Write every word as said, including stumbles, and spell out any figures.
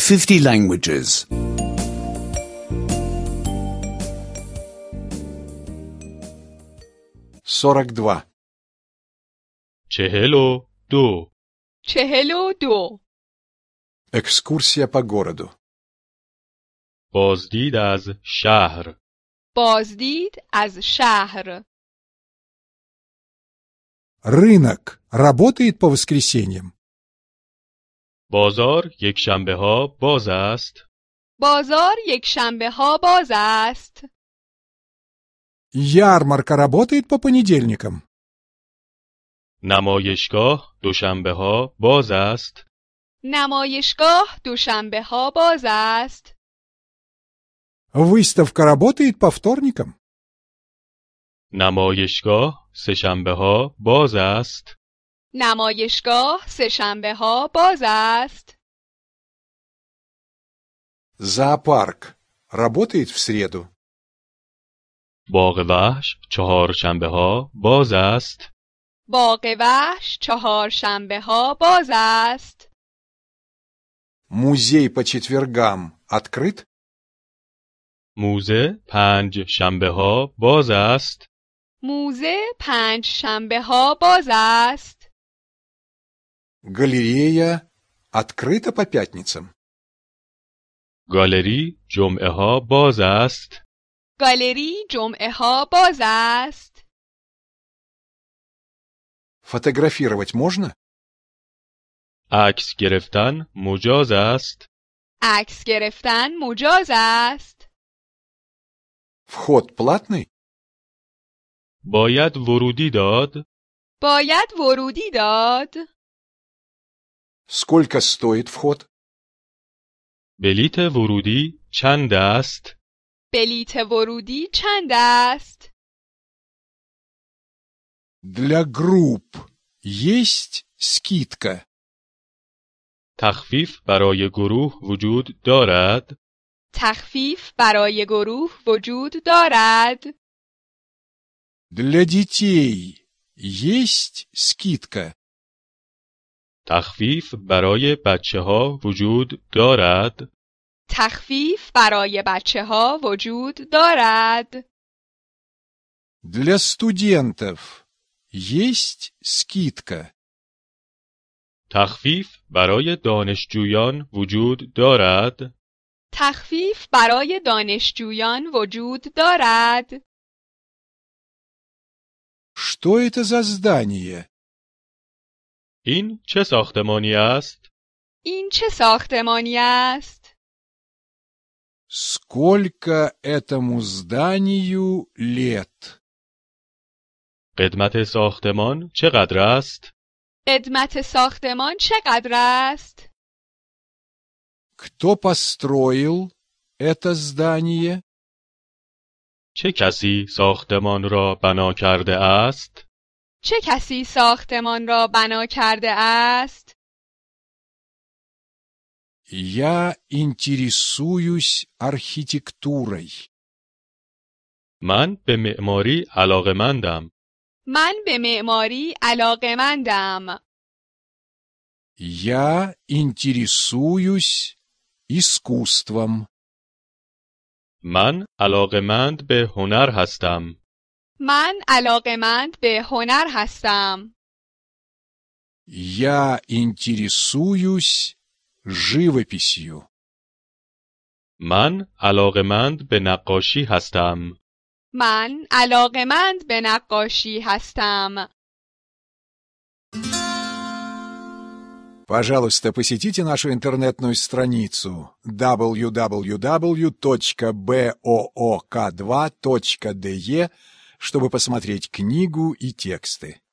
fifty languages. сорок два. چهل و دو. چهل و دو. Экскурсия по городу. بازدید از شهر. بازدید از شهر. Рынок работает по воскресеньям? بازار یک شنبه ها باز است. بازار یک شنبه ها باز است. Ярмарка работает по понедельникам? نمایشگاه دوشنبه ها باز است. نمایشگاه دوشنبه ها باز است. Выставка работает по вторникам? نمایشگاه سه‌شنبه ها باز است. نمایشگاه سه‌شنبه ها باز است. Зоопарк работает в среду? باغ وحش چهارشنبه ها باز است. باغ وحش چهارشنبه ها باز است. Музей по четвергам открыт? موزه پنج شنبه ها باز است. موزه پنج شنبه ها باز است. Галерея открыта по пятницам? گالری جمعه ها باز است. گالری جمعه ها باز است. Фотографировать можно? عکس گرفتن مجاز است. عکس گرفتن مجاز است. Вход платный? باید ورودی داد. باید ورودی داد. Сколько стоит вход? بلیت ورودی چند است؟ بلیت ورودی چند است؟ Для групп есть скидка? تخفیف برای گروه وجود دارد؟ تخفیف برای گروه وجود دارد. Для детей есть скидка? تخفیف برای بچه ها وجود دارد؟ تخفیف برای بچه ها وجود دارد. Для студентов есть скидка? تخفیف برای دانشجویان وجود دارد؟ تخفیف برای دانشجویان وجود دارد. Что это за здание? این چه ساختمانی است؟ این چه ساختمانی است؟ Сколько этому зданию лет? قدمت ساختمان چقدر است؟ قدمت ساختمان چقدر است؟ Кто построил это здание? چه کسی ساختمان را بنا کرده است؟ چه کسی ساختمان را بنا کرده است؟ Я интересуюсь архитектурой. من به معماری علاقه‌مندم. من به معماری علاقه‌مندم. Я интересуюсь искусством. من علاقه‌مند به هنر هستم. من علاقه‌مند به هنر هستم. Я интересуюсь живописью. من علاقه‌مند به نقاشی هستم. من علاقه‌مند به نقاشی هستم. Пожалуйста, посетите нашу интернетную страницу дабл ю дабл ю дабл ю точка боок два точка де чтобы посмотреть книгу и тексты.